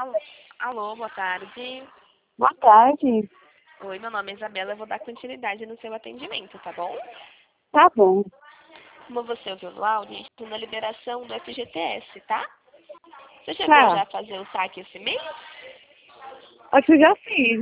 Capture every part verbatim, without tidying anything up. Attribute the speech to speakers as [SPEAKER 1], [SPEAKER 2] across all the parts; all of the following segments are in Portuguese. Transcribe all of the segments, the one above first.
[SPEAKER 1] Alô, alô, boa tarde.
[SPEAKER 2] Boa tarde.
[SPEAKER 1] Oi, meu nome é Isabela, eu vou dar continuidade no seu atendimento, tá bom?
[SPEAKER 2] Tá bom.
[SPEAKER 1] Como você ouviu no áudio, estou na liberação do F G T S, tá? Você chegou já
[SPEAKER 2] Tá.
[SPEAKER 1] a fazer o saque esse mês?
[SPEAKER 2] Acho que eu já fiz.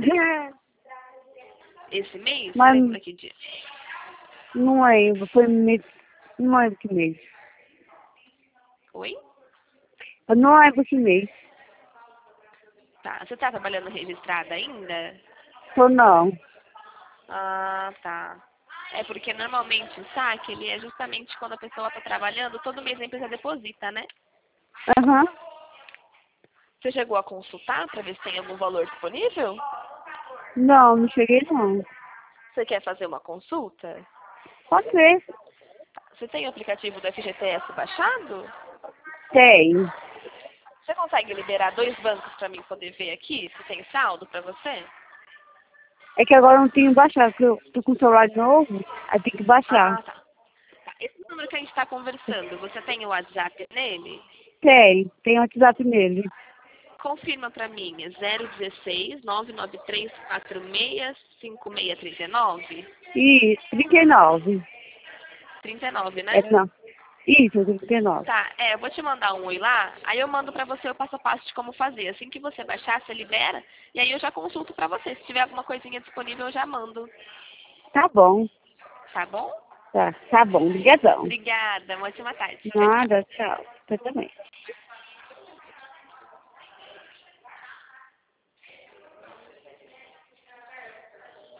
[SPEAKER 1] Esse mês? Você
[SPEAKER 2] Mas
[SPEAKER 1] lembra que dia?
[SPEAKER 2] não lembro. Foi mês. Não lembro que mês.
[SPEAKER 1] Oi?
[SPEAKER 2] Eu não lembro que mês.
[SPEAKER 1] Tá. Você tá trabalhando registrada ainda?
[SPEAKER 2] Tô não.
[SPEAKER 1] Ah, tá. É porque normalmente o saque, ele é justamente quando a pessoa tá trabalhando, todo mês a empresa deposita, né?
[SPEAKER 2] Aham.
[SPEAKER 1] Você chegou a consultar para ver se tem algum valor disponível?
[SPEAKER 2] Não, não cheguei não.
[SPEAKER 1] Você quer fazer uma consulta?
[SPEAKER 2] Pode ser.
[SPEAKER 1] Você tem o aplicativo do F G T S baixado?
[SPEAKER 2] Tem.
[SPEAKER 1] Você consegue liberar dois bancos para mim poder ver aqui se tem saldo para você?
[SPEAKER 2] É que agora eu não tenho baixado, porque eu tô com o celular novo, aí tem que baixar.
[SPEAKER 1] Ah, tá. Tá. Esse número que a gente está conversando, você tem o WhatsApp nele?
[SPEAKER 2] Tem. Tem WhatsApp nele.
[SPEAKER 1] Confirma para mim, é zero dezesseis, nove nove três quatro seis, cinco seis três nove?
[SPEAKER 2] E trinta e nove.
[SPEAKER 1] trinta e nove,
[SPEAKER 2] É,
[SPEAKER 1] né?
[SPEAKER 2] não. Isso, trinta e nove.
[SPEAKER 1] Tá, é, eu vou te mandar um oi lá, aí eu mando pra você o passo a passo de como fazer. Assim que você baixar, você libera, e aí eu já consulto pra você. Se tiver alguma coisinha disponível, eu já mando.
[SPEAKER 2] Tá bom.
[SPEAKER 1] Tá bom?
[SPEAKER 2] Tá, tá bom. Obrigadão.
[SPEAKER 1] Obrigada, uma ótima tarde. Tchau, tchau.
[SPEAKER 2] Nada, tchau. Você também.